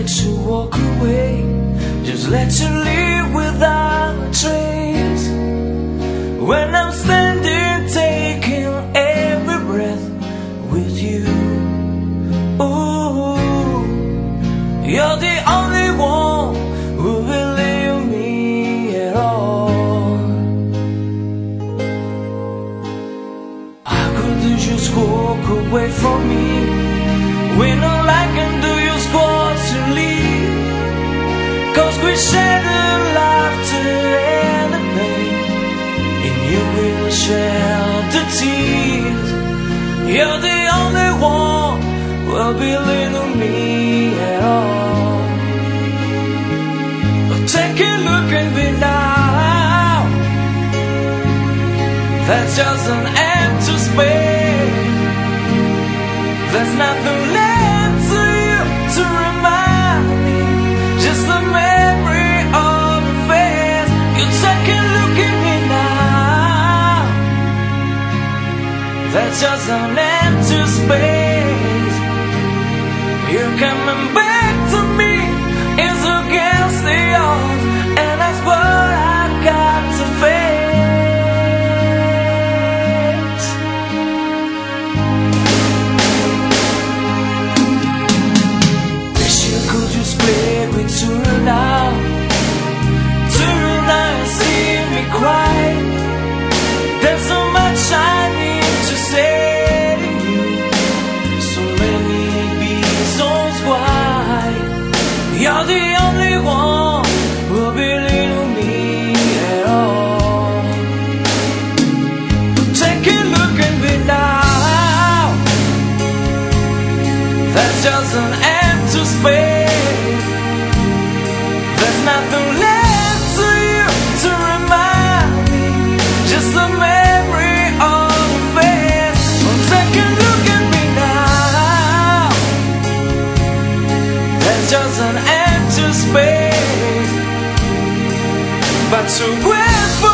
to walk away, just let you leave without a trace. When I'm standing, taking every breath with you. Ooh, you're the only one who will leave me at all. How could you just walk away from me when all I can do is go to leave? 'Cause we share the laughter and the pain, and you will share the tears. You're the only one who will believe in me at all. But take a look at me now. That's just an empty space. There's nothing left to you to remind me, just the memory of the face. You take a look at me now. That's just an empty space. You're coming back to me is against the odds, and that's what I got to face. Wish you could just play with turn now and see me cry. There's so much I need to say to you, so many reasons why. You're the only one who will believe in me at all. Take a look at me now. That's just an empty space. There's nothing left to you to remind me, just the memory of the face. Well, take a look at me now. There's just an empty space, but to wait for